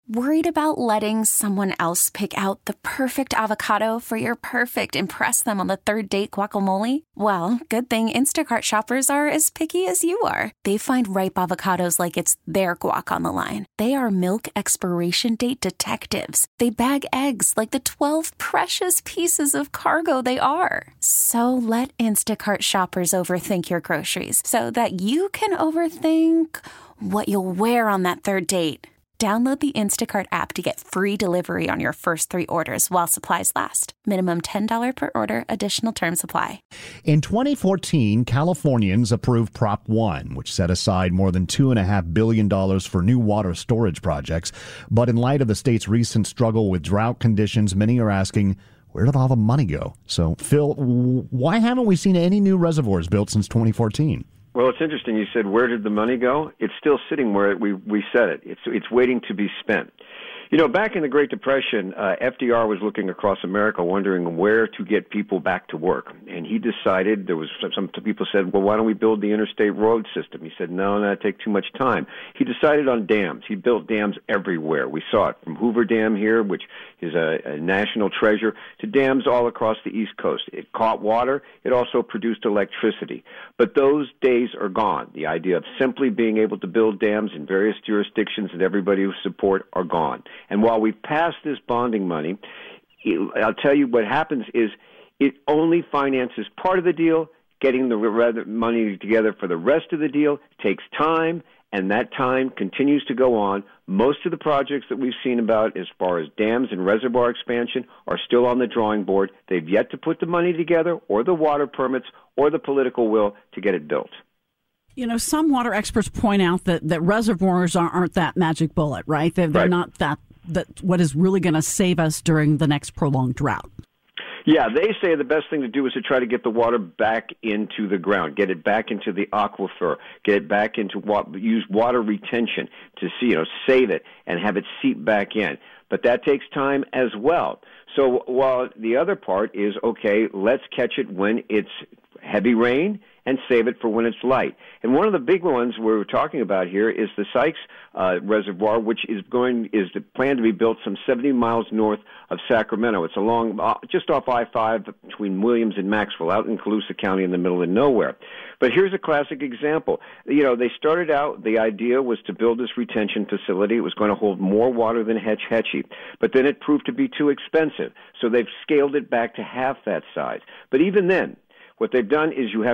Worried about letting someone else pick out the perfect avocado for your perfect impress them on the third date guacamole? Well, good thing Instacart shoppers are as picky as you are. They find ripe avocados like it's their guac on the line. They are milk expiration date detectives. They bag eggs like the 12 precious pieces of cargo they are. So let Instacart shoppers overthink your groceries so that you can overthink what you'll wear on that third date. Download the Instacart app to get free delivery on your first 3 orders while supplies last. Minimum $10 per order. Additional terms apply. In 2014, Californians approved Prop 1, which set aside more than $2.5 billion for new water storage projects. But in light of the state's recent struggle with drought conditions, many are asking, where did all the money go? So, Phil, why haven't we seen any new reservoirs built since 2014? Well, it's interesting. You said, where did the money go? It's still sitting where we said it. It's waiting to be spent. You know, back in the Great Depression, FDR was looking across America wondering where to get people back to work. And he decided, there was some people said, well, why don't we build the interstate road system? He said, no, that'd take too much time. He decided on dams. He built dams everywhere. We saw it from Hoover Dam here, which is a national treasure, to dams all across the East Coast. It caught water. It also produced electricity. But those days are gone. The idea of simply being able to build dams in various jurisdictions and everybody who support are gone. And while we've passed this bonding money, I'll tell you what happens is it only finances part of the deal. Getting the money together for the rest of the deal takes time, and that time continues to go on. Most of the projects that we've seen about as far as dams and reservoir expansion are still on the drawing board. They've yet to put the money together or the water permits or the political will to get it built. You know, some water experts point out that reservoirs aren't that magic bullet, right? They're right. Not that what is really going to save us during the next prolonged drought. Yeah, they say the best thing to do is to try to get the water back into the ground, get it back into the aquifer, get it back into use water retention to save it and have it seep back in. But that takes time as well. So while the other part is, okay, let's catch it when it's heavy rain and save it for when it's light. And one of the big ones we're talking about here is the Sykes Reservoir, which is planned to be built some 70 miles north of Sacramento. It's along just off I-5 between Williams and Maxwell, out in Colusa County in the middle of nowhere. But here's a classic example. You know, they started out, the idea was to build this retention facility. It was going to hold more water than Hetch Hetchy, but then it proved to be too expensive. So they've scaled it back to half that size. But even then, what they've done is you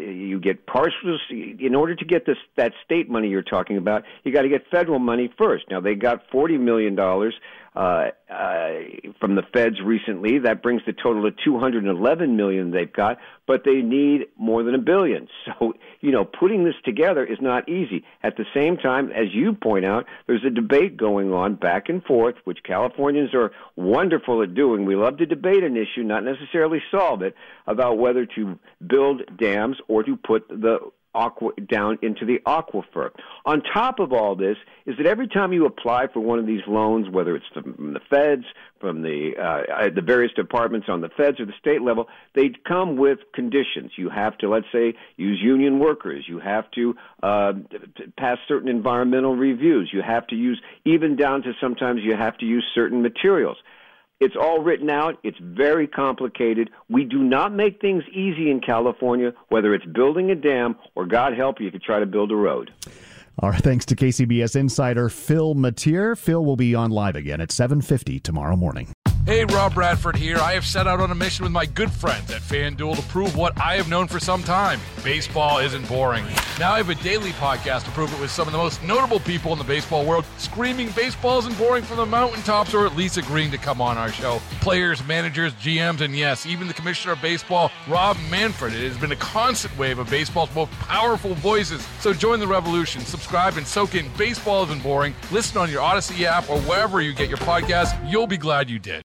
get partials. In order to get that state money you're talking about, you got to get federal money first. Now, they got $40 million from the feds recently. That brings the total to $211 million they've got, but they need more than $1 billion. So, putting this together is not easy. At the same time, as you point out, there's a debate going on back and forth, which Californians are wonderful at doing. We love to debate an issue, not necessarily solve it, about whether to build dams or to put the down into the aquifer. On top of all this is that every time you apply for one of these loans, whether it's from the feds, from the various departments on the feds or the state level, they come with conditions. You have to, let's say, use union workers. You have to pass certain environmental reviews. You have to use, even down to sometimes you have to use certain materials. It's all written out. It's very complicated. We do not make things easy in California, whether it's building a dam or, God help you, if you try to build a road. Our thanks to KCBS insider Phil Matier. Phil will be on live again at 7:50 tomorrow morning. Hey, Rob Bradford here. I have set out on a mission with my good friends at FanDuel to prove what I have known for some time. Baseball isn't boring. Now I have a daily podcast to prove it with some of the most notable people in the baseball world, screaming baseball isn't boring from the mountaintops, or at least agreeing to come on our show. Players, managers, GMs, and yes, even the commissioner of baseball, Rob Manfred. It has been a constant wave of baseball's most powerful voices. So join the revolution. Subscribe and soak in Baseball Isn't Boring. Listen on your Odyssey app or wherever you get your podcasts. You'll be glad you did.